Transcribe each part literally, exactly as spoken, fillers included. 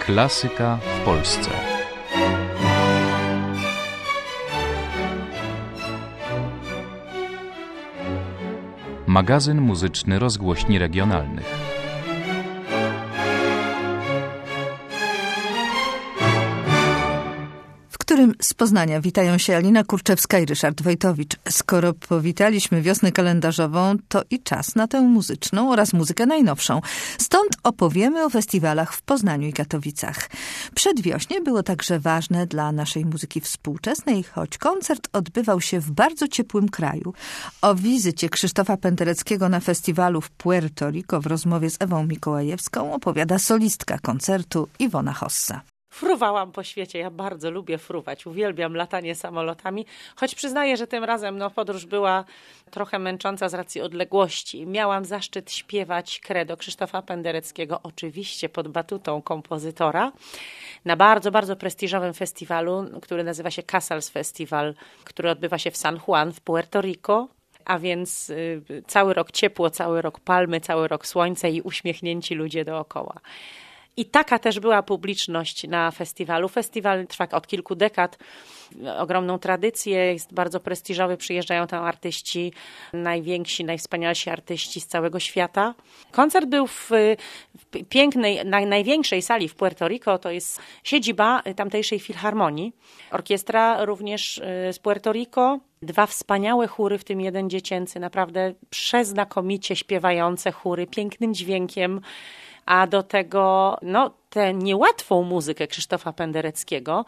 Klasyka w Polsce. Magazyn muzyczny rozgłośni regionalnych. W którym z Poznania witają się Alina Kurczewska i Ryszard Wojtowicz. Skoro powitaliśmy wiosnę kalendarzową, to i czas na tę muzyczną oraz muzykę najnowszą. Stąd opowiemy o festiwalach w Poznaniu i Katowicach. Przedwiośnie było także ważne dla naszej muzyki współczesnej, choć koncert odbywał się w bardzo ciepłym kraju. O wizycie Krzysztofa Pendereckiego na festiwalu w Puerto Rico w rozmowie z Ewą Mikołajewską opowiada solistka koncertu Iwona Hossa. Fruwałam po świecie, ja bardzo lubię fruwać, uwielbiam latanie samolotami, choć przyznaję, że tym razem no, podróż była trochę męcząca z racji odległości. Miałam zaszczyt śpiewać credo Krzysztofa Pendereckiego, oczywiście pod batutą kompozytora, na bardzo, bardzo prestiżowym festiwalu, który nazywa się Casals Festival, który odbywa się w San Juan w Puerto Rico. A więc y, cały rok ciepło, cały rok palmy, cały rok słońce i uśmiechnięci ludzie dookoła. I taka też była publiczność na festiwalu. Festiwal trwa od kilku dekad, ogromną tradycję, jest bardzo prestiżowy, przyjeżdżają tam artyści, najwięksi, najwspanialsi artyści z całego świata. Koncert był w, w pięknej, naj, największej sali w Puerto Rico, to jest siedziba tamtejszej filharmonii. Orkiestra również z Puerto Rico. Dwa wspaniałe chóry, w tym jeden dziecięcy, naprawdę przeznakomicie śpiewające chóry, pięknym dźwiękiem. A do tego no, tę niełatwą muzykę Krzysztofa Pendereckiego,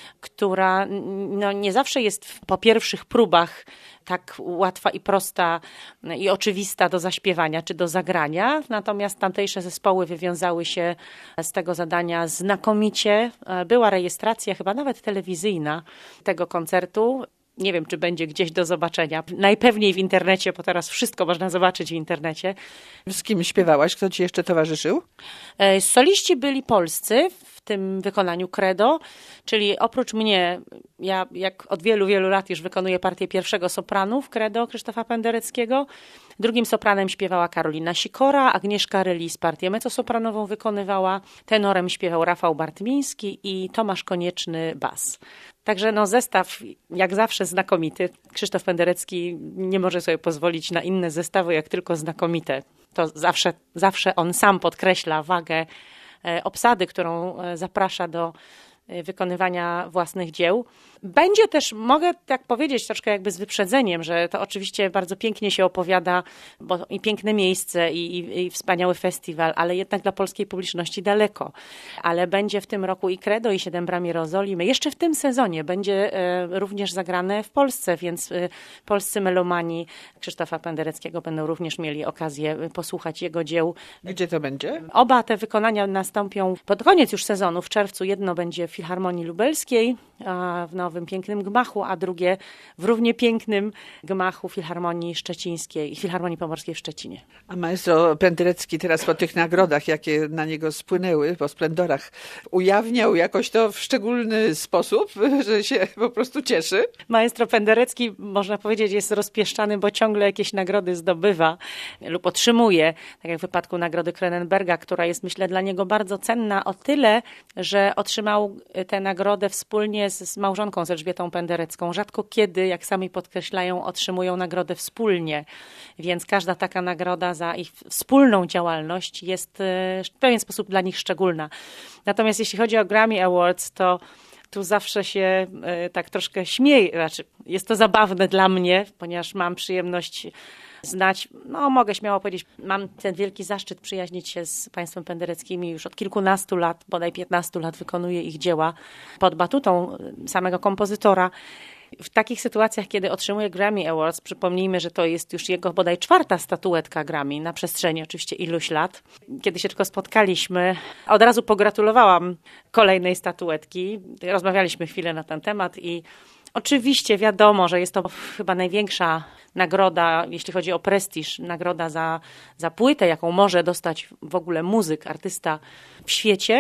która no, nie zawsze jest po pierwszych próbach tak łatwa i prosta i oczywista do zaśpiewania czy do zagrania. Natomiast tamtejsze zespoły wywiązały się z tego zadania znakomicie. Była rejestracja, chyba nawet telewizyjna, tego koncertu. Nie wiem, czy będzie gdzieś do zobaczenia. Najpewniej w internecie, bo teraz wszystko można zobaczyć w internecie. Z kim śpiewałaś? Kto ci jeszcze towarzyszył? Soliści byli polscy w tym wykonaniu credo, czyli oprócz mnie, ja jak od wielu, wielu lat już wykonuję partię pierwszego sopranu w credo Krzysztofa Pendereckiego. Drugim sopranem śpiewała Karolina Sikora, Agnieszka Rylis partię mezzosopranową wykonywała, tenorem śpiewał Rafał Bartmiński i Tomasz Konieczny bas. Także no zestaw jak zawsze znakomity. Krzysztof Penderecki nie może sobie pozwolić na inne zestawy, jak tylko znakomite. To zawsze, zawsze on sam podkreśla wagę obsady, którą zaprasza do wykonywania własnych dzieł. Będzie też, mogę tak powiedzieć troszkę jakby z wyprzedzeniem, że to oczywiście bardzo pięknie się opowiada, bo i piękne miejsce i, i, i wspaniały festiwal, ale jednak dla polskiej publiczności daleko. Ale będzie w tym roku i credo, i Siedem bram Jerozolimy. Jeszcze w tym sezonie będzie e, również zagrane w Polsce, więc e, polscy melomani Krzysztofa Pendereckiego będą również mieli okazję posłuchać jego dzieł. Gdzie to będzie? Oba te wykonania nastąpią pod koniec już sezonu, w czerwcu. Jedno będzie w Filharmonii Lubelskiej, a w nowym pięknym gmachu, a drugie w równie pięknym gmachu Filharmonii Szczecińskiej i Filharmonii Pomorskiej w Szczecinie. A maestro Penderecki teraz po tych nagrodach, jakie na niego spłynęły, po splendorach, ujawniał jakoś to w szczególny sposób, że się po prostu cieszy? Maestro Penderecki, można powiedzieć, jest rozpieszczany, bo ciągle jakieś nagrody zdobywa lub otrzymuje, tak jak w wypadku nagrody Cronenberga, która jest, myślę, dla niego bardzo cenna o tyle, że otrzymał tę nagrodę wspólnie z, z małżonką, z Elżbietą Penderecką. Rzadko kiedy, jak sami podkreślają, otrzymują nagrodę wspólnie, więc każda taka nagroda za ich wspólną działalność jest w pewien sposób dla nich szczególna. Natomiast jeśli chodzi o Grammy Awards, to tu zawsze się tak troszkę śmieję, znaczy jest to zabawne dla mnie, ponieważ mam przyjemność znać, no mogę śmiało powiedzieć, mam ten wielki zaszczyt przyjaźnić się z państwem Pendereckimi już od kilkunastu lat, bodaj piętnastu lat wykonuję ich dzieła pod batutą samego kompozytora. W takich sytuacjach, kiedy otrzymuje Grammy Awards, przypomnijmy, że to jest już jego bodaj czwarta statuetka Grammy na przestrzeni oczywiście iluś lat. Kiedy się tylko spotkaliśmy, od razu pogratulowałam kolejnej statuetki. Rozmawialiśmy chwilę na ten temat i oczywiście wiadomo, że jest to chyba największa nagroda, jeśli chodzi o prestiż, nagroda za, za płytę, jaką może dostać w ogóle muzyk, artysta w świecie.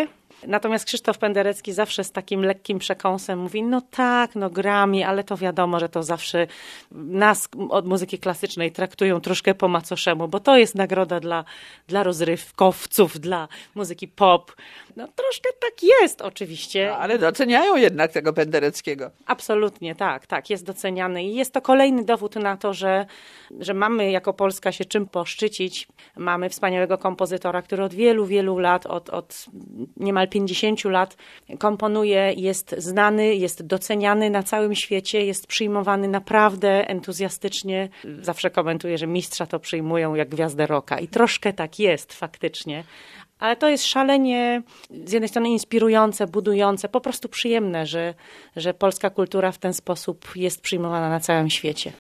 Natomiast Krzysztof Penderecki zawsze z takim lekkim przekąsem mówi, no tak, no Grammy, ale to wiadomo, że to zawsze nas od muzyki klasycznej traktują troszkę po macoszemu, bo to jest nagroda dla, dla rozrywkowców, dla muzyki pop. No troszkę tak jest oczywiście. No, ale doceniają jednak tego Pendereckiego. Absolutnie, tak, tak, jest doceniany i jest to kolejny dowód na to, że, że mamy jako Polska się czym poszczycić. Mamy wspaniałego kompozytora, który od wielu, wielu lat, od, od niemal pięćdziesięciu lat komponuje, jest znany, jest doceniany na całym świecie, jest przyjmowany naprawdę entuzjastycznie. Zawsze komentuję, że mistrza to przyjmują jak gwiazdę rocka i troszkę tak jest faktycznie. Ale to jest szalenie z jednej strony inspirujące, budujące, po prostu przyjemne, że, że polska kultura w ten sposób jest przyjmowana na całym świecie.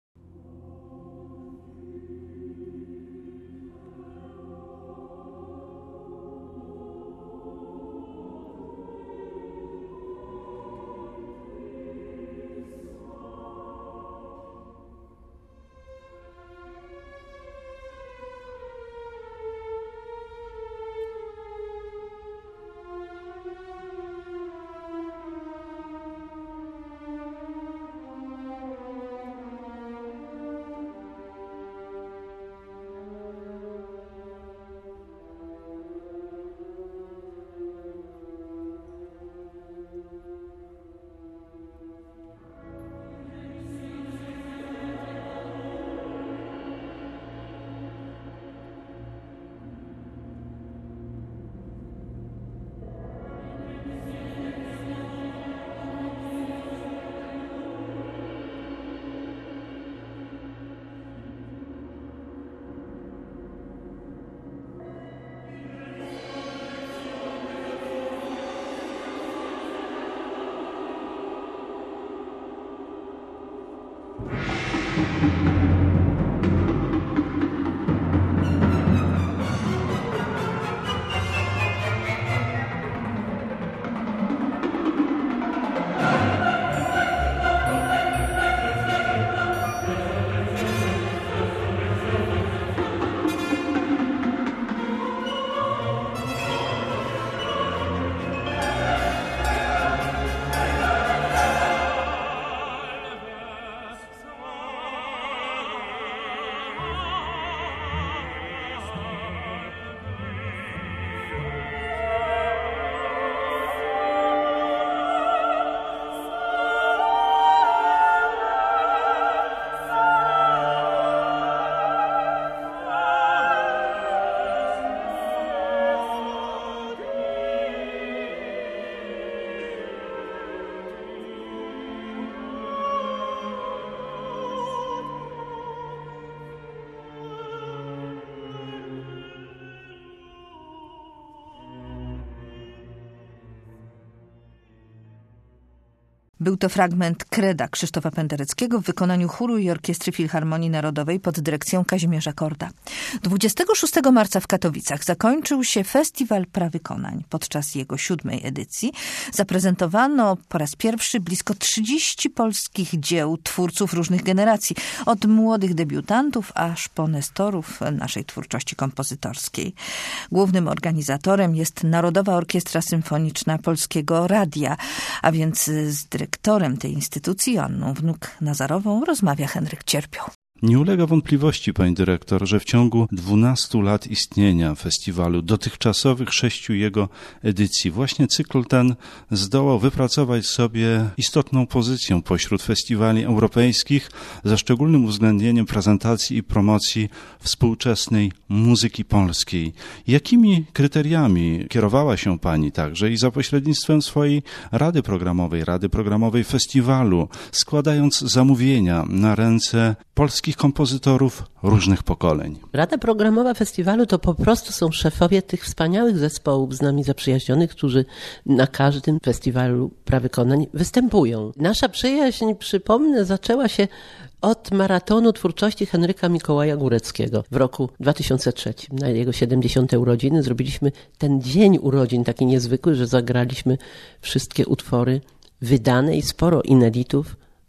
Był to fragment Kreda Krzysztofa Pendereckiego w wykonaniu chóru i orkiestry Filharmonii Narodowej pod dyrekcją Kazimierza Korda. dwudziestego szóstego marca w Katowicach zakończył się Festiwal Prawykonań. Podczas jego siódmej edycji zaprezentowano po raz pierwszy blisko trzydzieści polskich dzieł twórców różnych generacji, od młodych debiutantów aż po nestorów naszej twórczości kompozytorskiej. Głównym organizatorem jest Narodowa Orkiestra Symfoniczna Polskiego Radia, a więc z dyrektorem tej instytucji, Joanną Wnuk-Nazarową, rozmawia Henryk Cierpioł. Nie ulega wątpliwości, pani dyrektor, że w ciągu dwunastu lat istnienia festiwalu, dotychczasowych sześciu jego edycji, właśnie cykl ten zdołał wypracować sobie istotną pozycję pośród festiwali europejskich, ze szczególnym uwzględnieniem prezentacji i promocji współczesnej muzyki polskiej. Jakimi kryteriami kierowała się pani także i za pośrednictwem swojej Rady Programowej, Rady Programowej Festiwalu, składając zamówienia na ręce polskich kompozytorów różnych pokoleń? Rada Programowa Festiwalu to po prostu są szefowie tych wspaniałych zespołów z nami zaprzyjaźnionych, którzy na każdym festiwalu prawykonań występują. Nasza przyjaźń, przypomnę, zaczęła się od maratonu twórczości Henryka Mikołaja Góreckiego w roku dwa tysiące trzecim. Na jego siedemdziesiąte urodziny zrobiliśmy ten dzień urodzin taki niezwykły, że zagraliśmy wszystkie utwory wydane i sporo ineditów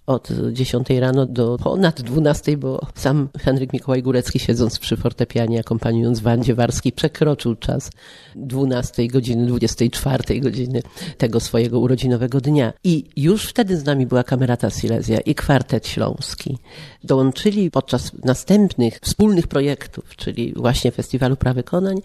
od dziesiątej rano do ponad dwunastej, bo sam Henryk Mikołaj Górecki, siedząc przy fortepianie, akompaniując Wandzie Warskiej, przekroczył czas dwunastej godziny, dwudziestej czwartej godziny tego swojego urodzinowego dnia. I już wtedy z nami była Kamerata Silesia i Kwartet Śląski. Dołączyli podczas następnych wspólnych projektów, czyli właśnie Festiwalu Prawykonań,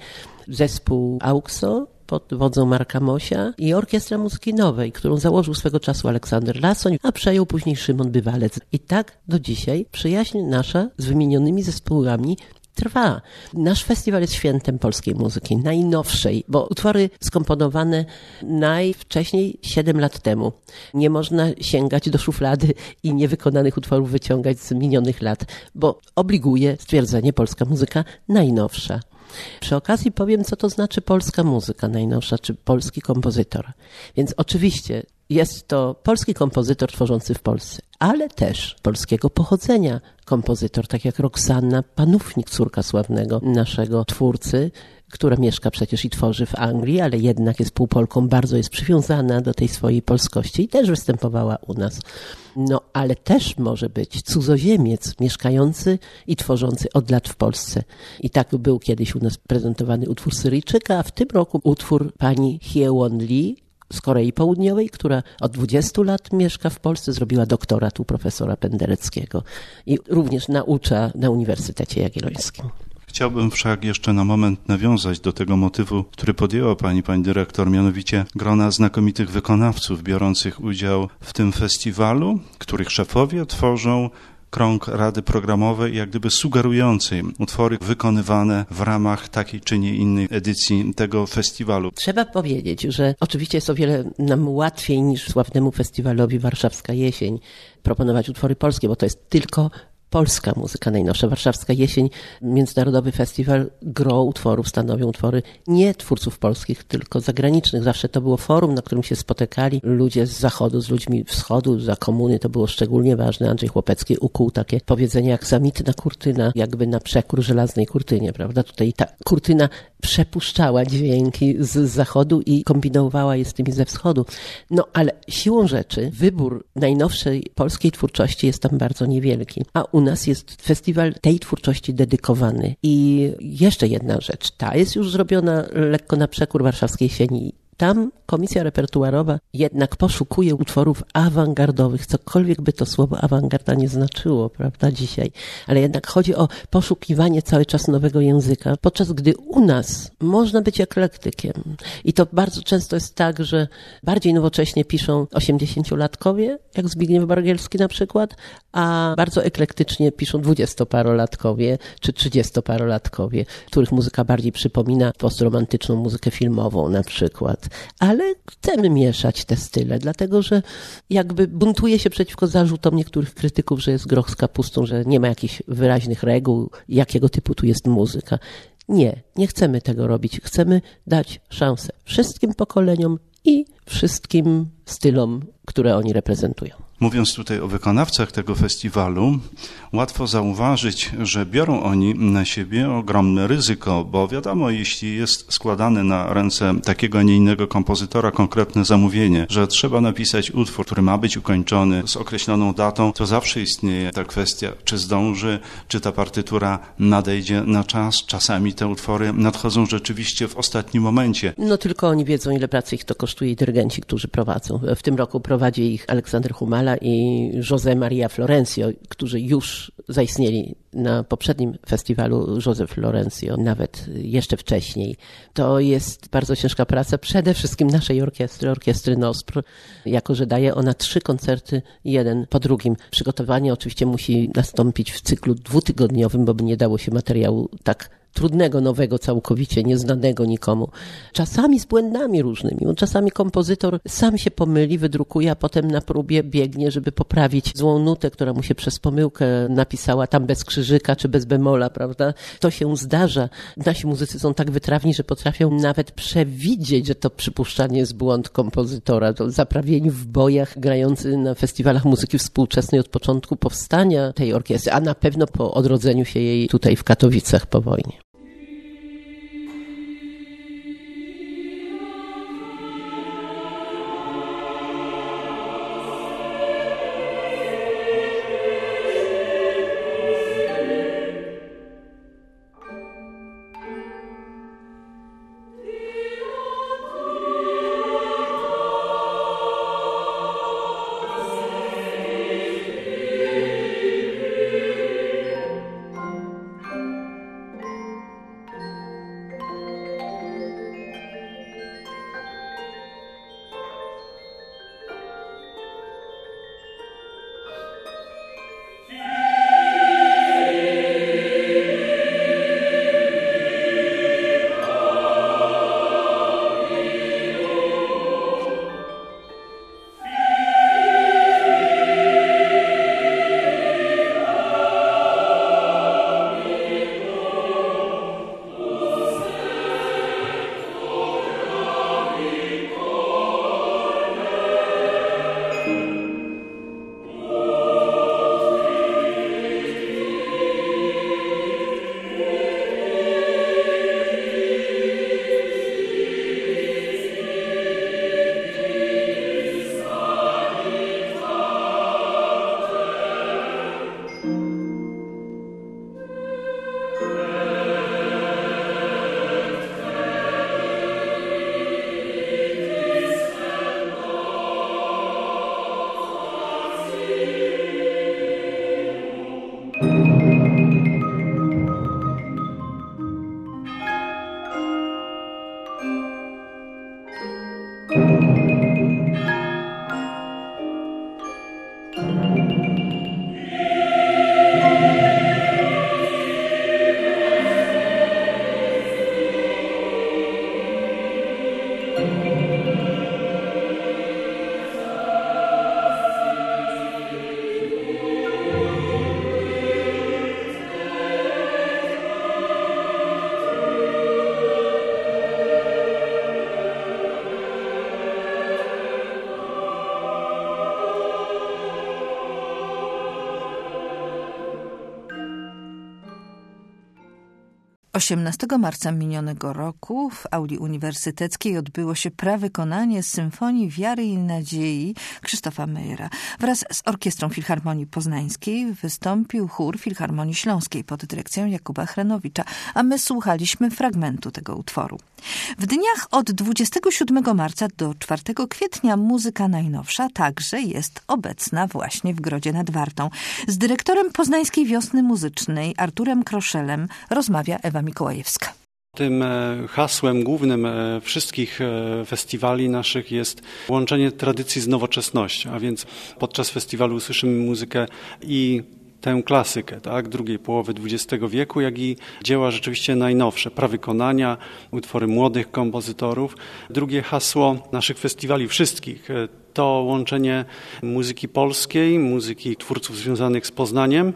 zespół AUXO pod wodzą Marka Mosia i Orkiestra Muzyki Nowej, którą założył swego czasu Aleksander Lasoń, a przejął później Szymon Bywalec. I tak do dzisiaj przyjaźń nasza z wymienionymi zespołami trwa. Nasz festiwal jest świętem polskiej muzyki, najnowszej, bo utwory skomponowane najwcześniej siedem lat temu. Nie można sięgać do szuflady i niewykonanych utworów wyciągać z minionych lat, bo obliguje stwierdzenie polska muzyka najnowsza. Przy okazji powiem, co to znaczy polska muzyka najnowsza, czy polski kompozytor. Więc oczywiście jest to polski kompozytor tworzący w Polsce, ale też polskiego pochodzenia kompozytor, tak jak Roxanna Panufnik, córka sławnego naszego twórcy, która mieszka przecież i tworzy w Anglii, ale jednak jest półpolką, bardzo jest przywiązana do tej swojej polskości i też występowała u nas. No, ale też może być cudzoziemiec mieszkający i tworzący od lat w Polsce. I tak był kiedyś u nas prezentowany utwór Syryjczyka, a w tym roku utwór pani Hyewon Lee z Korei Południowej, która od dwudziestu lat mieszka w Polsce, zrobiła doktorat u profesora Pendereckiego i również naucza na Uniwersytecie Jagiellońskim. Chciałbym wszak jeszcze na moment nawiązać do tego motywu, który podjęła pani, pani dyrektor, mianowicie grona znakomitych wykonawców biorących udział w tym festiwalu, których szefowie tworzą krąg Rady Programowej, jak gdyby sugerującej utwory wykonywane w ramach takiej czy nie innej edycji tego festiwalu. Trzeba powiedzieć, że oczywiście jest o wiele nam łatwiej niż sławnemu festiwalowi Warszawska Jesień proponować utwory polskie, bo to jest tylko polska muzyka najnowsza. Warszawska Jesień, międzynarodowy festiwal gro utworów, stanowią utwory nie twórców polskich, tylko zagranicznych. Zawsze to było forum, na którym się spotykali ludzie z zachodu, z ludźmi wschodu, za komuny. To było szczególnie ważne. Andrzej Chłopecki ukuł takie powiedzenie jak zamitna kurtyna, jakby na przekór żelaznej kurtynie, prawda? Tutaj ta kurtyna przepuszczała dźwięki z zachodu i kombinowała je z tymi ze wschodu. No ale siłą rzeczy wybór najnowszej polskiej twórczości jest tam bardzo niewielki, a u nas jest festiwal tej twórczości dedykowany. I jeszcze jedna rzecz, ta jest już zrobiona lekko na przekór Warszawskiej Jesieni. Tam komisja repertuarowa jednak poszukuje utworów awangardowych, cokolwiek by to słowo awangarda nie znaczyło, prawda, dzisiaj. Ale jednak chodzi o poszukiwanie cały czas nowego języka, podczas gdy u nas można być eklektykiem. I to bardzo często jest tak, że bardziej nowocześnie piszą osiemdziesięciolatkowie, jak Zbigniew Bargielski na przykład, a bardzo eklektycznie piszą dwudziestoparolatkowie czy trzydziestoparolatkowie, których muzyka bardziej przypomina postromantyczną muzykę filmową na przykład. Ale chcemy mieszać te style, dlatego że jakby buntuje się przeciwko zarzutom niektórych krytyków, że jest groch z kapustą, że nie ma jakichś wyraźnych reguł, jakiego typu tu jest muzyka. Nie, nie chcemy tego robić. Chcemy dać szansę wszystkim pokoleniom i wszystkim stylom, które oni reprezentują. Mówiąc tutaj o wykonawcach tego festiwalu, łatwo zauważyć, że biorą oni na siebie ogromne ryzyko, bo wiadomo, jeśli jest składane na ręce takiego, a nie innego kompozytora konkretne zamówienie, że trzeba napisać utwór, który ma być ukończony z określoną datą, to zawsze istnieje ta kwestia, czy zdąży, czy ta partytura nadejdzie na czas. Czasami te utwory nadchodzą rzeczywiście w ostatnim momencie. No tylko oni wiedzą, ile pracy ich to kosztuje i dyrygenci, którzy prowadzą. W tym roku prowadzi ich Aleksander Humala i José Maria Florencio, którzy już zaistnieli na poprzednim festiwalu Józef Florencio, nawet jeszcze wcześniej. To jest bardzo ciężka praca, przede wszystkim naszej orkiestry, orkiestry Nospr, jako że daje ona trzy koncerty, jeden po drugim. Przygotowanie oczywiście musi nastąpić w cyklu dwutygodniowym, bo by nie dało się materiału tak trudnego, nowego, całkowicie nieznanego nikomu. Czasami z błędami różnymi. Bo czasami kompozytor sam się pomyli, wydrukuje, a potem na próbie biegnie, żeby poprawić złą nutę, która mu się przez pomyłkę napisała tam bez krzyżyka czy bez bemola, prawda? To się zdarza. Nasi muzycy są tak wytrawni, że potrafią nawet przewidzieć, że to przypuszczanie jest błąd kompozytora. To zaprawieni w bojach, grający na festiwalach muzyki współczesnej od początku powstania tej orkiestry, a na pewno po odrodzeniu się jej tutaj w Katowicach po wojnie. osiemnastego marca minionego roku w auli uniwersyteckiej odbyło się prawykonanie Symfonii Wiary i Nadziei Krzysztofa Mejera. Wraz z Orkiestrą Filharmonii Poznańskiej wystąpił chór Filharmonii Śląskiej pod dyrekcją Jakuba Chrenowicza, a my słuchaliśmy fragmentu tego utworu. W dniach od dwudziestego siódmego marca do czwartego kwietnia muzyka najnowsza także jest obecna właśnie w Grodzie nad Wartą. Z dyrektorem Poznańskiej Wiosny Muzycznej Arturem Kroszelem rozmawia Ewa Mikołajewska. Tym hasłem głównym wszystkich festiwali naszych jest łączenie tradycji z nowoczesnością, a więc podczas festiwalu usłyszymy muzykę i tę klasykę, tak, drugiej połowy dwudziestego wieku, jak i dzieła rzeczywiście najnowsze, prawykonania, utwory młodych kompozytorów. Drugie hasło naszych festiwali wszystkich to łączenie muzyki polskiej, muzyki twórców związanych z Poznaniem,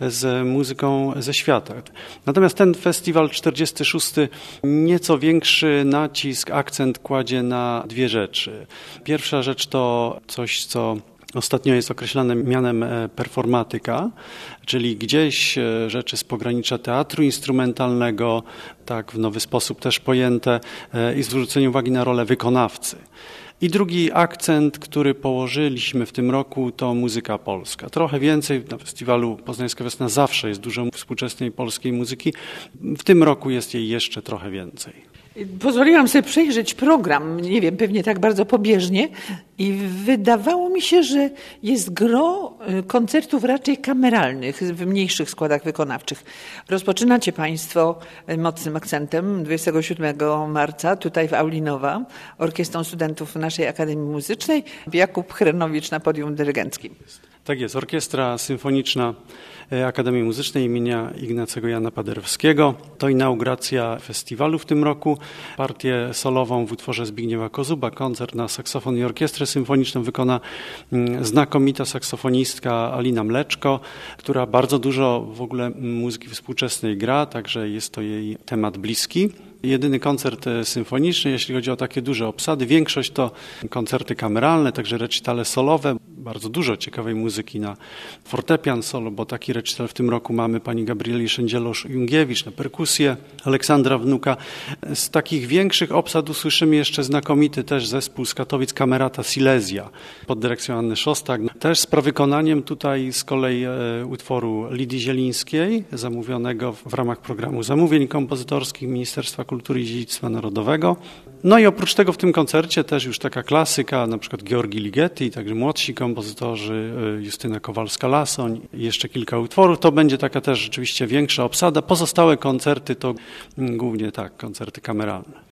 z muzyką ze świata. Natomiast ten festiwal czterdziesty szósty nieco większy nacisk, akcent kładzie na dwie rzeczy. Pierwsza rzecz to coś, co ostatnio jest określane mianem performatyka, czyli gdzieś rzeczy z pogranicza teatru instrumentalnego, tak w nowy sposób też pojęte, i zwrócenie uwagi na rolę wykonawcy. I drugi akcent, który położyliśmy w tym roku, to muzyka polska. Trochę więcej, na festiwalu Poznańska Wiosna zawsze jest dużo współczesnej polskiej muzyki. W tym roku jest jej jeszcze trochę więcej. Pozwoliłam sobie przejrzeć program, nie wiem, pewnie tak bardzo pobieżnie i wydawało mi się, że jest gro koncertów raczej kameralnych w mniejszych składach wykonawczych. Rozpoczynacie Państwo mocnym akcentem dwudziestego siódmego marca tutaj w auli Nowa orkiestrą studentów naszej Akademii Muzycznej. Jakub Chrenowicz na podium dyrygenckim. Tak jest, Orkiestra Symfoniczna Akademii Muzycznej imienia Ignacego Jana Paderewskiego. To inauguracja festiwalu w tym roku. Partię solową w utworze Zbigniewa Kozuba, koncert na saksofon i orkiestrę symfoniczną wykona znakomita saksofonistka Alina Mleczko, która bardzo dużo w ogóle muzyki współczesnej gra, także jest to jej temat bliski. Jedyny koncert symfoniczny, jeśli chodzi o takie duże obsady. Większość to koncerty kameralne, także recitale solowe. Bardzo dużo ciekawej muzyki na fortepian solo, bo taki recital w tym roku mamy pani Gabrieli Szędzielosz-Jungiewicz na perkusję, Aleksandra Wnuka. Z takich większych obsad usłyszymy jeszcze znakomity też zespół z Katowic Kamerata Silesia pod dyrekcją Anny Szostak. Też z prawykonaniem tutaj z kolei e, utworu Lidii Zielińskiej, zamówionego w ramach programu zamówień kompozytorskich Ministerstwa Kultury i Dziedzictwa Narodowego. No i oprócz tego w tym koncercie też już taka klasyka, na przykład Georgi Ligeti, także młodsi kompozytorzy, Justyna Kowalska-Lasoń i jeszcze kilka utworów. To będzie taka też rzeczywiście większa obsada. Pozostałe koncerty to głównie tak, koncerty kameralne.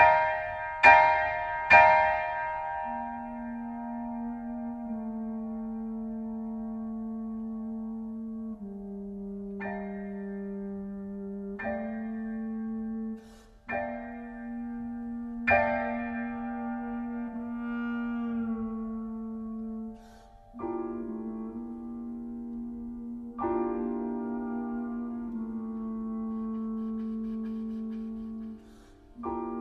Thank you. you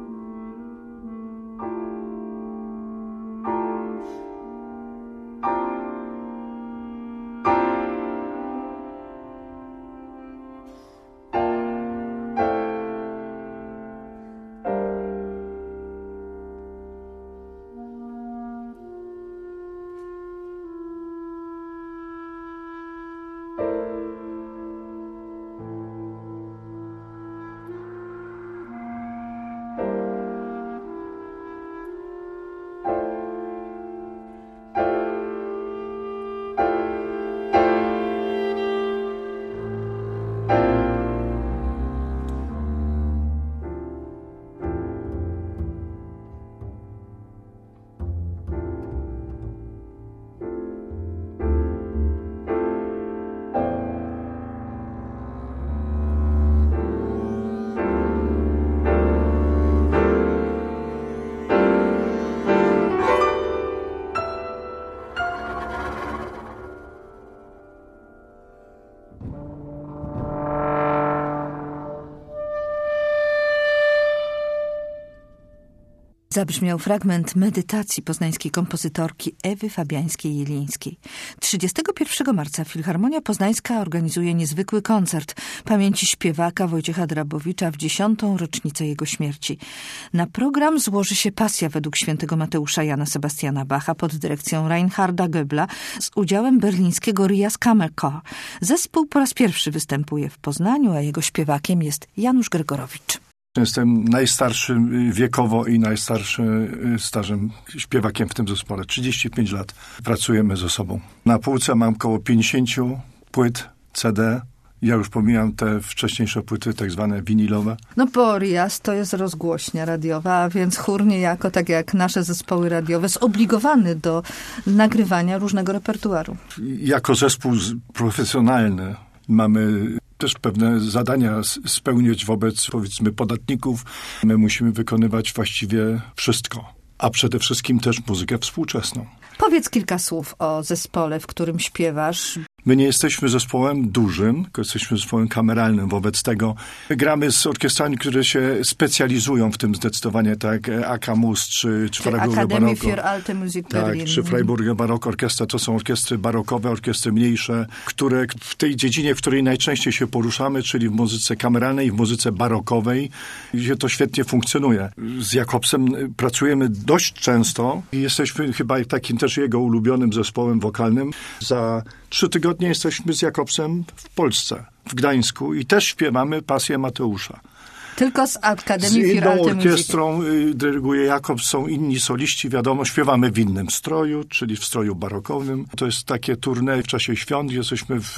Zabrzmiał fragment medytacji poznańskiej kompozytorki Ewy Fabiańskiej-Jelińskiej. trzydziestego pierwszego marca Filharmonia Poznańska organizuje niezwykły koncert pamięci śpiewaka Wojciecha Drabowicza w dziesiątą rocznicę jego śmierci. Na program złoży się pasja według świętego Mateusza Jana Sebastiana Bacha pod dyrekcją Reinharda Goebbela z udziałem berlińskiego Rias Kammerchor. Zespół po raz pierwszy występuje w Poznaniu, a jego śpiewakiem jest Janusz Gregorowicz. Jestem najstarszym wiekowo i najstarszym stażem śpiewakiem w tym zespole. trzydzieści pięć lat pracujemy ze sobą. Na półce mam około pięćdziesiąt płyt C D. Ja już pomijam te wcześniejsze płyty, tak zwane winilowe. No bo Rias to jest rozgłośnia radiowa, a więc chór niejako, tak jak nasze zespoły radiowe, zobligowany do nagrywania różnego repertuaru. Jako zespół profesjonalny mamy też pewne zadania spełniać wobec, powiedzmy, podatników. My musimy wykonywać właściwie wszystko, a przede wszystkim też muzykę współczesną. Powiedz kilka słów o zespole, w którym śpiewasz. My nie jesteśmy zespołem dużym, tylko jesteśmy zespołem kameralnym. Wobec tego gramy z orkiestrami, które się specjalizują w tym zdecydowanie, tak jak A K M U S czy, czy Freiburger Akademie Barocco. für Alte Musik Tak, Berlin. czy Freiburger Barocco Orkiestra. To są orkiestry barokowe, orkiestry mniejsze, które w tej dziedzinie, w której najczęściej się poruszamy, czyli w muzyce kameralnej i w muzyce barokowej, gdzie to świetnie funkcjonuje. Z Jakobsem pracujemy dość często i jesteśmy chyba takim też jego ulubionym zespołem wokalnym. Za trzy tygodnie jesteśmy z Jakobsem w Polsce, w Gdańsku i też śpiewamy pasję Mateusza. Tylko z Akademii Z für inną Alte Musik. orkiestrą y, dyryguje Jakob, są inni soliści, wiadomo, śpiewamy w innym stroju, czyli w stroju barokowym. To jest takie tournée w czasie świąt. Jesteśmy w,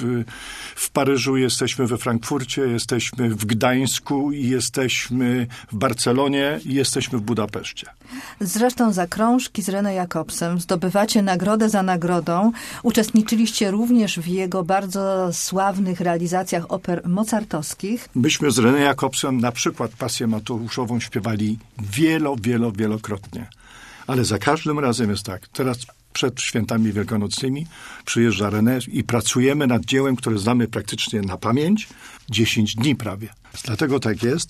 w Paryżu, jesteśmy we Frankfurcie, jesteśmy w Gdańsku, i jesteśmy w Barcelonie i jesteśmy w Budapeszcie. Zresztą za krążki z René Jakobsem zdobywacie nagrodę za nagrodą. Uczestniczyliście również w jego bardzo sławnych realizacjach oper mozartowskich. Myśmy z René Jakobsem na przykład pasję Mateuszową śpiewali wielo, wielo, wielokrotnie. Ale za każdym razem jest tak. Teraz przed świętami wielkanocnymi przyjeżdża René i pracujemy nad dziełem, które znamy praktycznie na pamięć, dziesięć dni prawie. Dlatego tak jest,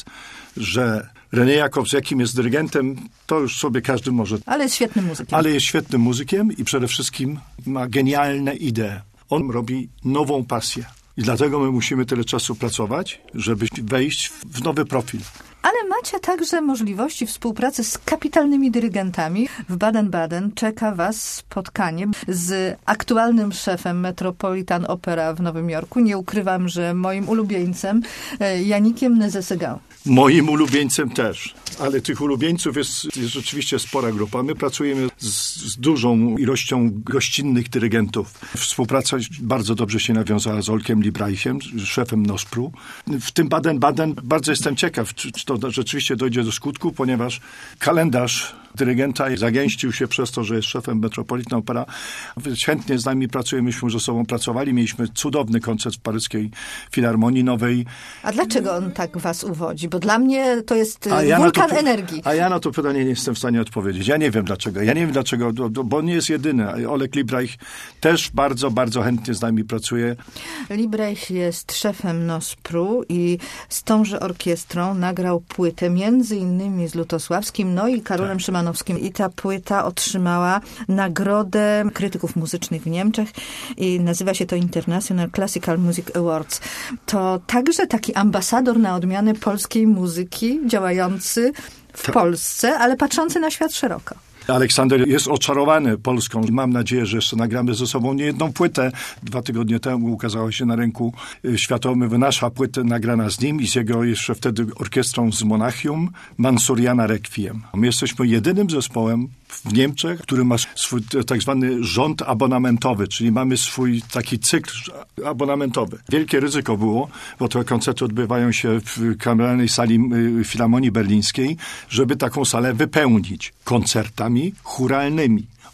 że René Jakobs, jakim jest dyrygentem, to już sobie każdy może... Ale jest świetnym muzykiem. Ale jest świetnym muzykiem i przede wszystkim ma genialne idee. On robi nową pasję. I dlatego my musimy tyle czasu pracować, żeby wejść w nowy profil. Ale macie także możliwości współpracy z kapitalnymi dyrygentami. W Baden-Baden czeka was spotkanie z aktualnym szefem Metropolitan Opera w Nowym Jorku. Nie ukrywam, że moim ulubieńcem, Janikiem Nézet-Séguin. Moim ulubieńcem też, ale tych ulubieńców jest, jest rzeczywiście spora grupa. My pracujemy z, z dużą ilością gościnnych dyrygentów. Współpraca bardzo dobrze się nawiązała z Olkiem Liebreichem, szefem Nospru. W tym Baden-Baden bardzo jestem ciekaw, czy, czy to rzeczywiście dojdzie do skutku, ponieważ kalendarz dyrygenta zagęścił się przez to, że jest szefem Metropolitan Opera. Chętnie z nami pracuje, myśmy ze sobą pracowali. Mieliśmy cudowny koncert w paryskiej Filharmonii Nowej. A dlaczego on tak was uwodzi? Bo dla mnie to jest ja wulkan to, energii. A ja na to pytanie nie jestem w stanie odpowiedzieć. Ja nie wiem dlaczego. Ja nie wiem dlaczego, bo on nie jest jedyny. Olek Liebreich też bardzo, bardzo chętnie z nami pracuje. Liebreich jest szefem Nospru i z tąże orkiestrą nagrał płytę między innymi z Lutosławskim, no i Karolem tak. Szymanowskim. I ta płyta otrzymała nagrodę krytyków muzycznych w Niemczech i nazywa się to International Classical Music Awards. To także taki ambasador na odmianę polskiej muzyki, działający w tak. Polsce, ale patrzący na świat szeroko. Aleksander jest oczarowany Polską. Mam nadzieję, że jeszcze nagramy ze sobą niejedną płytę. Dwa tygodnie temu ukazała się na rynku światowym nasza płyta nagrana z nim i z jego jeszcze wtedy orkiestrą z Monachium, Mansuriana Requiem. My jesteśmy jedynym zespołem w Niemczech, który ma swój tak zwany rząd abonamentowy, czyli mamy swój taki cykl abonamentowy. Wielkie ryzyko było, bo te koncerty odbywają się w kameralnej sali Filharmonii Berlińskiej, żeby taką salę wypełnić koncertami chóralnymi.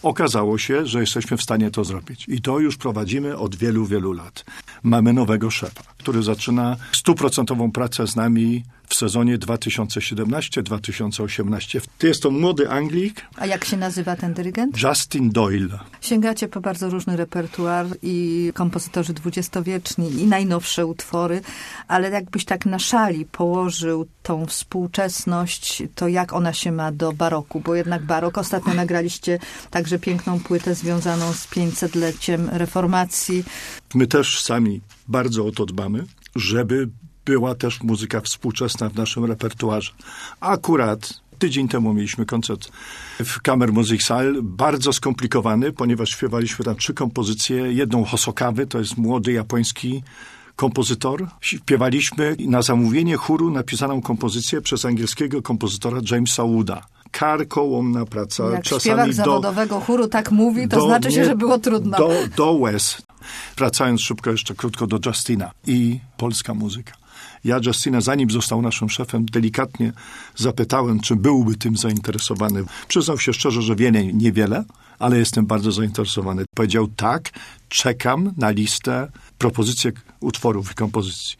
Okazało się, że jesteśmy w stanie to zrobić. I to już prowadzimy od wielu, wielu lat. Mamy nowego szefa, który zaczyna stuprocentową pracę z nami w sezonie dwa tysiące siedemnastym dwa tysiące osiemnastym. Jest to młody Anglik. A jak się nazywa ten dyrygent? Justin Doyle. Sięgacie po bardzo różny repertuar i kompozytorzy dwudziestowieczni i najnowsze utwory, ale jakbyś tak na szali położył tą współczesność, to jak ona się ma do baroku? Bo jednak barok, ostatnio nagraliście także piękną płytę związaną z pięćsetleciem reformacji. My też sami bardzo o to dbamy, żeby była też muzyka współczesna w naszym repertuarze. Akurat tydzień temu mieliśmy koncert w Kammermusiksaal, bardzo skomplikowany, ponieważ śpiewaliśmy tam trzy kompozycje. Jedną Hosokawy, to jest młody japoński kompozytor. Śpiewaliśmy na zamówienie chóru napisaną kompozycję przez angielskiego kompozytora Jamesa Wooda. Karkołomna praca. Jak czasami śpiewak do, zawodowego chóru tak mówi, to do, znaczy się, nie, że było trudno. Do, do łez. Wracając szybko jeszcze krótko do Justina i polska muzyka. Ja Justina, zanim został naszym szefem, delikatnie zapytałem, czy byłby tym zainteresowany. Przyznał się szczerze, że wie niewiele, ale jestem bardzo zainteresowany. Powiedział tak, czekam na listę propozycji utworów i kompozycji.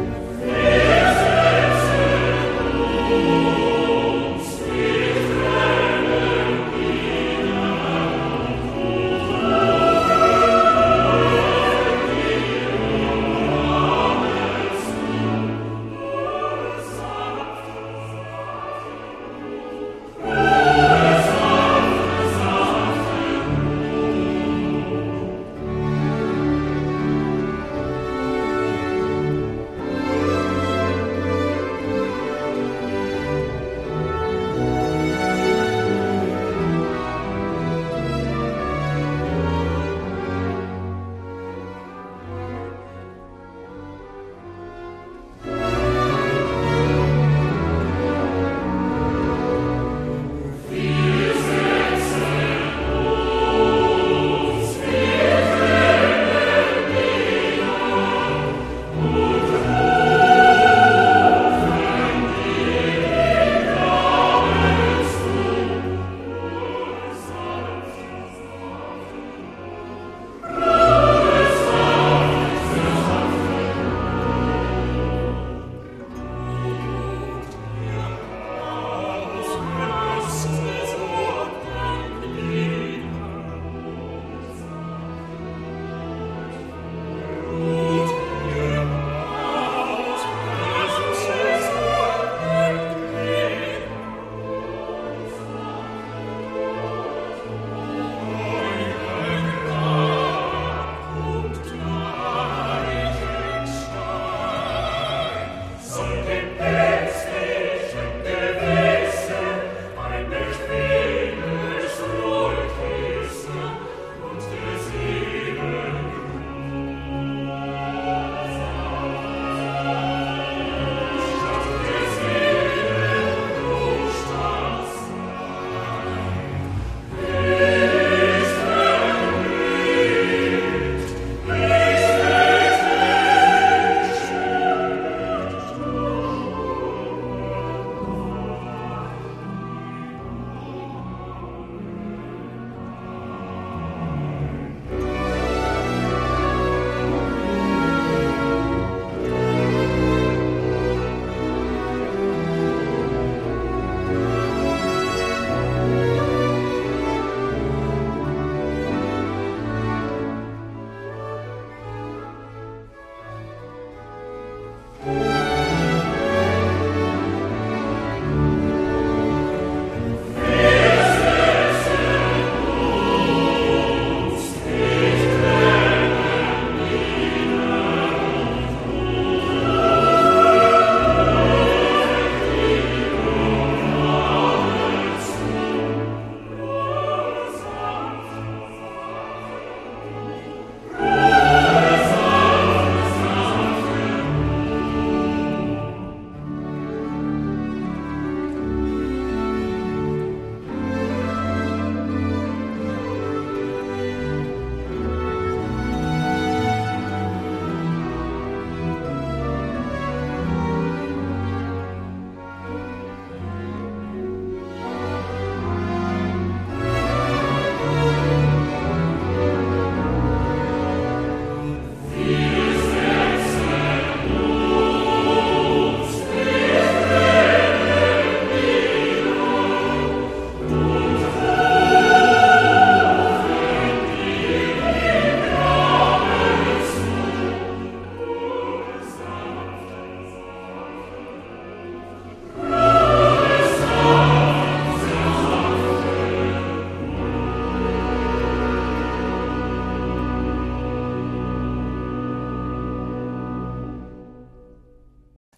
Spirit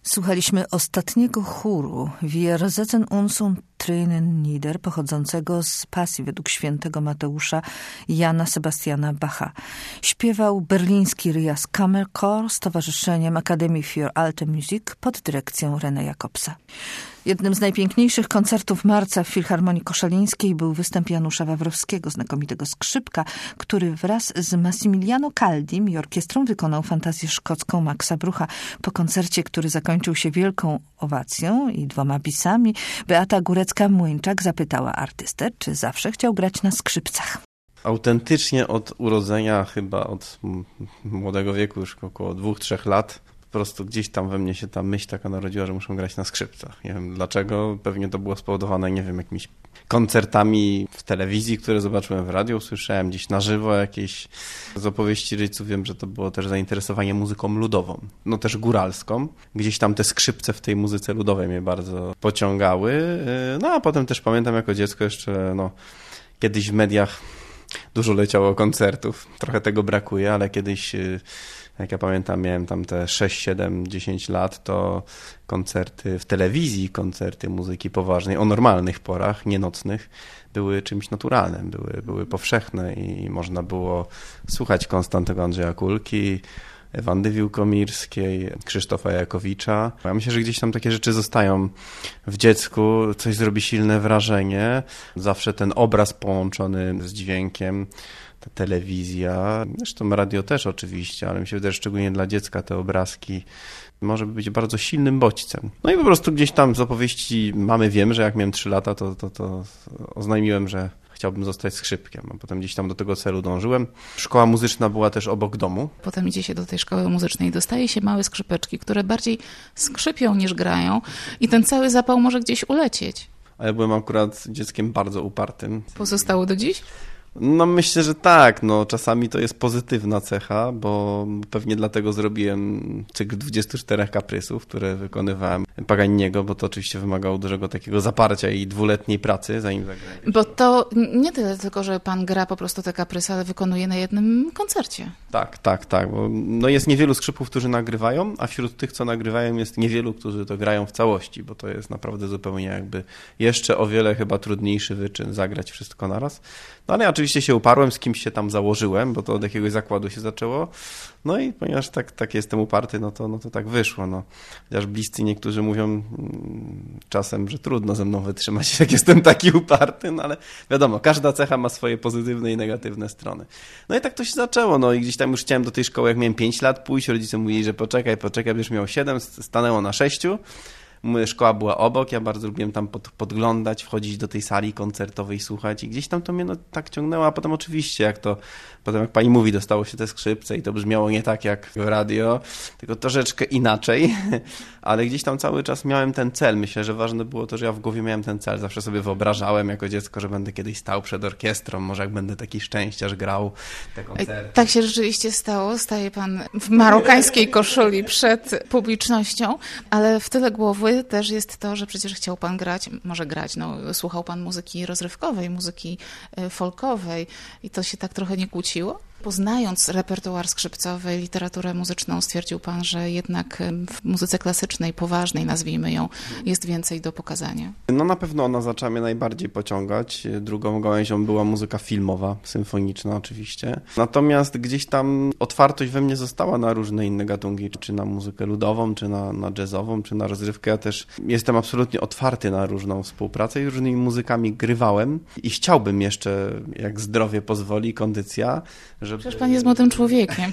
Słuchaliśmy ostatniego chóru Wir setzen uns und Tränen nieder, pochodzącego z pasji według świętego Mateusza Jana Sebastiana Bacha. Śpiewał berliński Rias Kammerchor z Towarzyszeniem Akademii für Alte Musik pod dyrekcją René Jakobsa. Jednym z najpiękniejszych koncertów marca w Filharmonii Koszalińskiej był występ Janusza Wawrowskiego, znakomitego skrzypka, który wraz z Massimiliano Caldim i orkiestrą wykonał fantazję szkocką Maxa Brucha. Po koncercie, który zakończył się wielką owacją i dwoma bisami, Beata Górecka-Młyńczak zapytała artystę, czy zawsze chciał grać na skrzypcach. Autentycznie od urodzenia, chyba od młodego wieku, już około dwóch, trzech lat, po prostu gdzieś tam we mnie się ta myśl taka narodziła, że muszę grać na skrzypcach. Nie wiem dlaczego, pewnie to było spowodowane, nie wiem, jakimiś koncertami w telewizji, które zobaczyłem w radiu, usłyszałem gdzieś na żywo jakieś z opowieści rodziców. Wiem, że to było też zainteresowanie muzyką ludową, no też góralską. Gdzieś tam te skrzypce w tej muzyce ludowej mnie bardzo pociągały. No a potem też pamiętam jako dziecko jeszcze, no kiedyś w mediach dużo leciało koncertów. Trochę tego brakuje, ale kiedyś, jak ja pamiętam, miałem tam te sześć, siedem, dziesięć lat, to koncerty w telewizji, koncerty muzyki poważnej, o normalnych porach, nie nocnych, były czymś naturalnym, były, były powszechne i można było słuchać Konstantego Andrzeja Kulki, Wandy Wiłkomirskiej, Krzysztofa Jakowicza. Ja myślę, że gdzieś tam takie rzeczy zostają w dziecku, coś zrobi silne wrażenie. Zawsze ten obraz połączony z dźwiękiem, ta telewizja, zresztą radio też oczywiście, ale mi się wydaje, że szczególnie dla dziecka te obrazki może być bardzo silnym bodźcem. No i po prostu gdzieś tam z opowieści mamy wiem, że jak miałem trzy lata, to, to, to oznajmiłem, że chciałbym zostać skrzypkiem, a potem gdzieś tam do tego celu dążyłem. Szkoła muzyczna była też obok domu. Potem idzie się do tej szkoły muzycznej i dostaje się małe skrzypeczki, które bardziej skrzypią niż grają i ten cały zapał może gdzieś ulecieć. A ja byłem akurat dzieckiem bardzo upartym. Pozostało do dziś? No myślę, że tak. No, czasami to jest pozytywna cecha, bo pewnie dlatego zrobiłem cykl dwudziestu czterech kaprysów, które wykonywałem Paganiniego, bo to oczywiście wymagało dużego takiego zaparcia i dwuletniej pracy, zanim zagrałem. Bo to nie tyle tylko, że pan gra po prostu te kaprysy, ale wykonuje na jednym koncercie. Tak, tak, tak. Bo no jest niewielu skrzypków, którzy nagrywają, a wśród tych, co nagrywają, jest niewielu, którzy to grają w całości, bo to jest naprawdę zupełnie jakby jeszcze o wiele chyba trudniejszy wyczyn zagrać wszystko naraz. No ale ja oczywiście się uparłem, z kimś się tam założyłem, bo to od jakiegoś zakładu się zaczęło. No i ponieważ tak, tak jestem uparty, no to, no to tak wyszło. No. Chociaż bliscy niektórzy mówią mm, czasem, że trudno ze mną wytrzymać, jak jestem taki uparty, no ale wiadomo, każda cecha ma swoje pozytywne i negatywne strony. No i tak to się zaczęło. No i gdzieś tam już chciałem do tej szkoły, jak miałem pięć lat pójść, rodzice mówili, że poczekaj, poczekaj, będziesz miał siedem, stanęło na sześciu. Szkoła była obok, ja bardzo lubiłem tam pod, podglądać, wchodzić do tej sali koncertowej, słuchać i gdzieś tam to mnie no, tak ciągnęło, a potem oczywiście jak to, potem jak pani mówi, dostało się te skrzypce i to brzmiało nie tak jak w radio, tylko troszeczkę inaczej, ale gdzieś tam cały czas miałem ten cel. Myślę, że ważne było to, że ja w głowie miałem ten cel. Zawsze sobie wyobrażałem jako dziecko, że będę kiedyś stał przed orkiestrą, może jak będę taki szczęściarz grał te koncerty. Tak się rzeczywiście stało. Staje pan w marokańskiej koszuli przed publicznością, ale w tyle głowy też jest to, że przecież chciał pan grać, może grać, no słuchał pan muzyki rozrywkowej, muzyki folkowej i to się tak trochę nie kłóciło? Poznając repertuar skrzypcowy, literaturę muzyczną, stwierdził pan, że jednak w muzyce klasycznej, poważnej, nazwijmy ją, jest więcej do pokazania. No na pewno ona zaczęła mnie najbardziej pociągać. Drugą gałęzią była muzyka filmowa, symfoniczna oczywiście. Natomiast gdzieś tam otwartość we mnie została na różne inne gatunki, czy na muzykę ludową, czy na, na jazzową, czy na rozrywkę. Ja też jestem absolutnie otwarty na różną współpracę i różnymi muzykami grywałem i chciałbym jeszcze, jak zdrowie pozwoli, kondycja, żeby... Przecież pan jest młodym człowiekiem.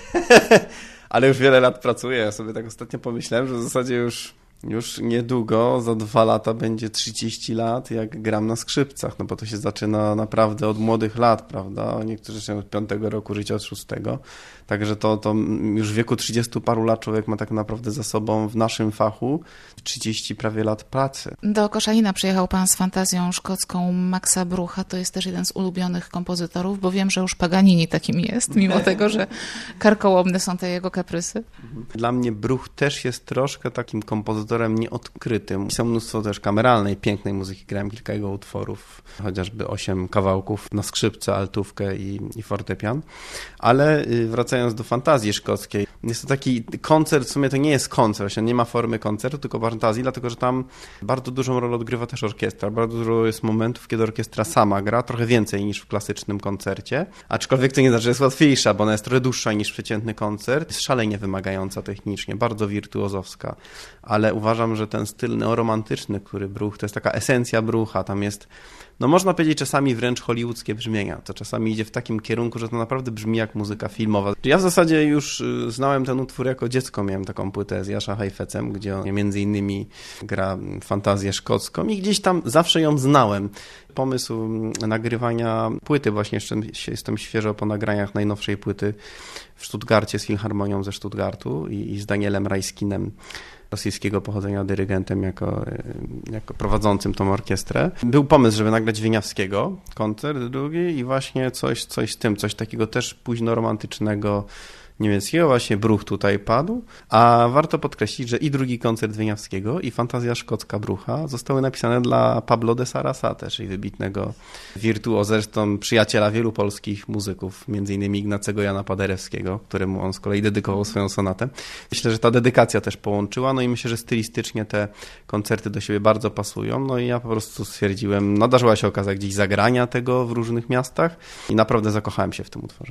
Ale już wiele lat pracuję. Ja sobie tak ostatnio pomyślałem, że w zasadzie już, już niedługo, za dwa lata będzie trzydzieści lat, jak gram na skrzypcach, no bo to się zaczyna naprawdę od młodych lat, prawda? Niektórzy się od piątego roku życia, od szóstego. Także to, to już w wieku trzydziestu paru lat człowiek ma tak naprawdę za sobą w naszym fachu trzydzieści prawie lat pracy. Do Koszalina przyjechał pan z fantazją szkocką Maxa Brucha. To jest też jeden z ulubionych kompozytorów, bo wiem, że już Paganini takim jest, mimo tego, że karkołomne są te jego kaprysy. Dla mnie Bruch też jest troszkę takim kompozytorem nieodkrytym. Są mnóstwo też kameralnej, pięknej muzyki. Grałem kilka jego utworów, chociażby osiem kawałków na skrzypce, altówkę i, i fortepian. Ale wracając do fantazji szkockiej, Jest to taki koncert, w sumie to nie jest koncert, nie ma formy koncertu, tylko fantazji, dlatego że tam bardzo dużą rolę odgrywa też orkiestra. Bardzo dużo jest momentów, kiedy orkiestra sama gra, trochę więcej niż w klasycznym koncercie. Aczkolwiek to nie znaczy, że jest łatwiejsza, bo ona jest trochę dłuższa niż przeciętny koncert. Jest szalenie wymagająca technicznie, bardzo wirtuozowska. Ale uważam, że ten styl neoromantyczny, który Bruch, to jest taka esencja Brucha, tam jest, no można powiedzieć czasami wręcz hollywoodzkie brzmienia. To czasami idzie w takim kierunku, że to naprawdę brzmi jak muzyka filmowa. Ja w zasadzie już znałem ten utwór jako dziecko, miałem taką płytę z Jasza Heifetzem, gdzie on między innymi gra fantazję szkocką i gdzieś tam zawsze ją znałem. Pomysł nagrywania płyty, właśnie jeszcze jestem świeżo po nagraniach najnowszej płyty w Stuttgarcie z Filharmonią ze Stuttgartu i, i z Danielem Rajskinem, rosyjskiego pochodzenia dyrygentem, jako, jako prowadzącym tą orkiestrę. Był pomysł, żeby nagrać Wieniawskiego, koncert drugi i właśnie coś, coś z tym, coś takiego też późno romantycznego niemieckiego, właśnie Bruch tutaj padł, a warto podkreślić, że i drugi koncert Wieniawskiego i fantazja szkocka Brucha zostały napisane dla Pablo de Sarasate, czyli wybitnego wirtuoza, zresztą przyjaciela wielu polskich muzyków, między innymi Ignacego Jana Paderewskiego, któremu on z kolei dedykował swoją sonatę. Myślę, że ta dedykacja też połączyła, no i myślę, że stylistycznie te koncerty do siebie bardzo pasują, no i ja po prostu stwierdziłem, nadarzyła się okazja gdzieś zagrania tego w różnych miastach i naprawdę zakochałem się w tym utworze.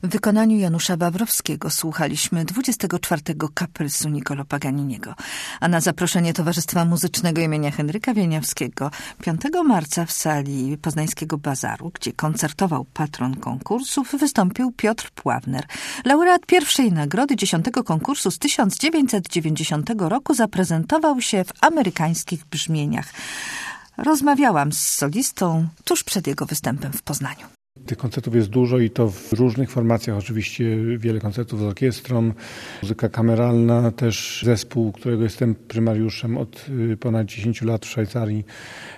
W wykonaniu Janusza Wawrowskiego słuchaliśmy dwudziestego czwartego kaprysu Niccolò Paganiniego, a na zaproszenie Towarzystwa Muzycznego imienia Henryka Wieniawskiego piątego marca w sali Poznańskiego Bazaru, gdzie koncertował patron konkursów, wystąpił Piotr Pławner. Laureat pierwszej nagrody dziesiątego konkursu z tysiąc dziewięćset dziewięćdziesiątego roku zaprezentował się w amerykańskich brzmieniach. Rozmawiałam z solistą tuż przed jego występem w Poznaniu. Tych koncertów jest dużo i to w różnych formacjach. Oczywiście wiele koncertów z orkiestrą, muzyka kameralna, też zespół, którego jestem prymariuszem od ponad dziesięciu lat w Szwajcarii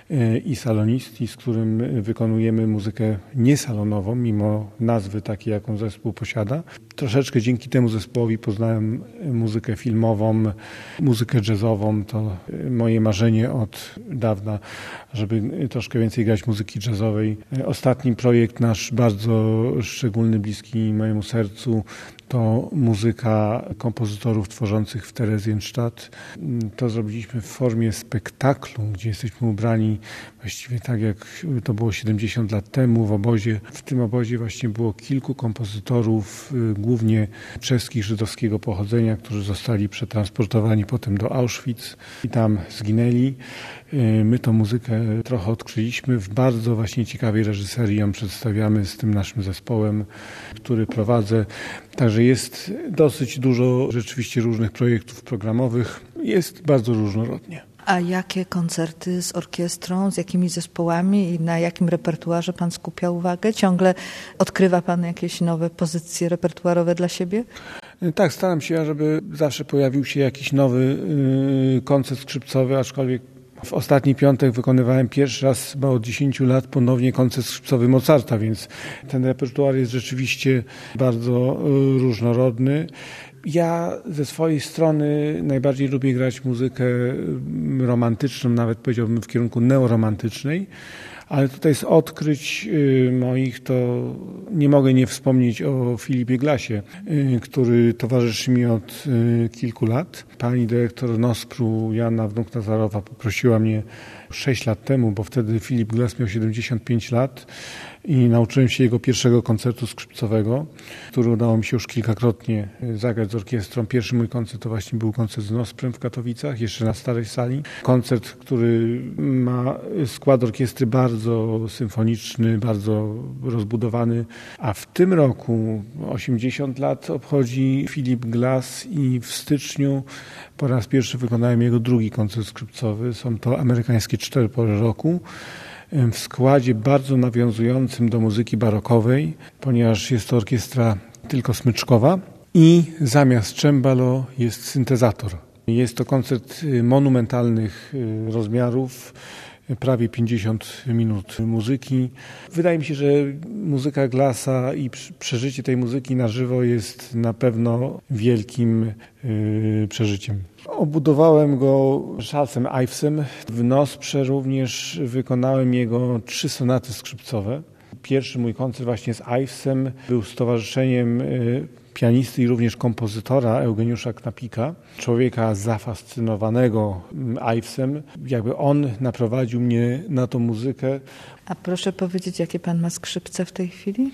i Salonisti, z którym wykonujemy muzykę niesalonową, mimo nazwy takiej, jaką zespół posiada. Troszeczkę dzięki temu zespołowi poznałem muzykę filmową, muzykę jazzową. To moje marzenie od dawna, żeby troszkę więcej grać muzyki jazzowej. Ostatni projekt nasz bardzo szczególny, bliski mojemu sercu, to muzyka kompozytorów tworzących w Theresienstadt. To zrobiliśmy w formie spektaklu, gdzie jesteśmy ubrani właściwie tak, jak to było siedemdziesiąt lat temu w obozie. W tym obozie właśnie było kilku kompozytorów, głównie czeskich, żydowskiego pochodzenia, którzy zostali przetransportowani potem do Auschwitz i tam zginęli. My tą muzykę trochę odkryliśmy. W bardzo właśnie ciekawej reżyserii ją przedstawiamy z tym naszym zespołem, który prowadzę. Także jest dosyć dużo rzeczywiście różnych projektów programowych. Jest bardzo różnorodnie. A jakie koncerty z orkiestrą, z jakimi zespołami i na jakim repertuarze pan skupia uwagę? Ciągle odkrywa pan jakieś nowe pozycje repertuarowe dla siebie? Tak, staram się, żeby zawsze pojawił się jakiś nowy yy, koncert skrzypcowy, aczkolwiek w ostatni piątek wykonywałem pierwszy raz chyba od dziesięciu lat ponownie koncert skrzypcowy Mozarta, więc ten repertuar jest rzeczywiście bardzo y, różnorodny. Ja ze swojej strony najbardziej lubię grać muzykę romantyczną, nawet powiedziałbym w kierunku neoromantycznej, ale tutaj z odkryć moich to nie mogę nie wspomnieć o Filipie Glassie, który towarzyszy mi od kilku lat. Pani dyrektor Nospru, Joanna Wnuk-Nazarowa, poprosiła mnie sześć lat temu, bo wtedy Filip Glass miał siedemdziesiąt pięć lat i nauczyłem się jego pierwszego koncertu skrzypcowego, który udało mi się już kilkakrotnie zagrać z orkiestrą. Pierwszy mój koncert to właśnie był koncert z Nosprem w Katowicach, jeszcze na starej sali. Koncert, który ma skład orkiestry bardzo symfoniczny, bardzo rozbudowany, a w tym roku osiemdziesiąt lat obchodzi Philip Glass i w styczniu po raz pierwszy wykonałem jego drugi koncert skrzypcowy. Są to amerykańskie cztery pory roku, w składzie bardzo nawiązującym do muzyki barokowej, ponieważ jest to orkiestra tylko smyczkowa i zamiast cembalo jest syntezator. Jest to koncert monumentalnych rozmiarów, prawie pięćdziesiąt minut muzyki. Wydaje mi się, że muzyka Glassa i przeżycie tej muzyki na żywo jest na pewno wielkim yy, przeżyciem. Obudowałem go Charlesem Ivesem. W Nosprze również wykonałem jego trzy sonaty skrzypcowe. Pierwszy mój koncert właśnie z Ivesem był z towarzyszeniem yy, pianisty i również kompozytora Eugeniusza Knapika, człowieka zafascynowanego Ivesem. Jakby on naprowadził mnie na tą muzykę. A proszę powiedzieć, jakie pan ma skrzypce w tej chwili?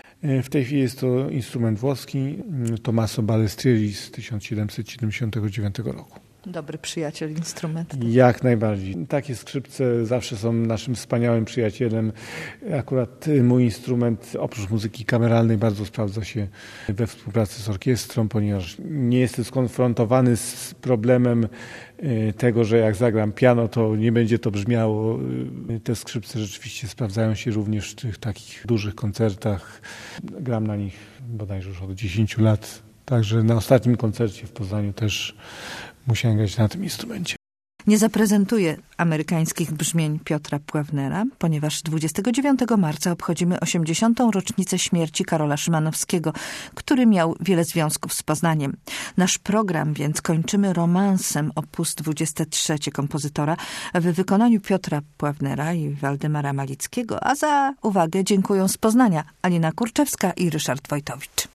W tej chwili jest to instrument włoski Tommaso Balestrieri z tysiąc siedemset siedemdziesiątego dziewiątego roku. Dobry przyjaciel instrumentu. Jak najbardziej. Takie skrzypce zawsze są naszym wspaniałym przyjacielem. Akurat mój instrument oprócz muzyki kameralnej bardzo sprawdza się we współpracy z orkiestrą, ponieważ nie jestem skonfrontowany z problemem tego, że jak zagram piano, to nie będzie to brzmiało. Te skrzypce rzeczywiście sprawdzają się również w tych takich dużych koncertach. Gram na nich bodajże już od dziesięciu lat. Także na ostatnim koncercie w Poznaniu też musiałem grać na tym instrumencie. Nie zaprezentuję amerykańskich brzmień Piotra Pławnera, ponieważ dwudziestego dziewiątego marca obchodzimy osiemdziesiątą rocznicę śmierci Karola Szymanowskiego, który miał wiele związków z Poznaniem. Nasz program więc kończymy romansem opus dwudzieste trzecie kompozytora w wykonaniu Piotra Pławnera i Waldemara Malickiego, a za uwagę dziękuję z Poznania Alina Kurczewska i Ryszard Wojtowicz.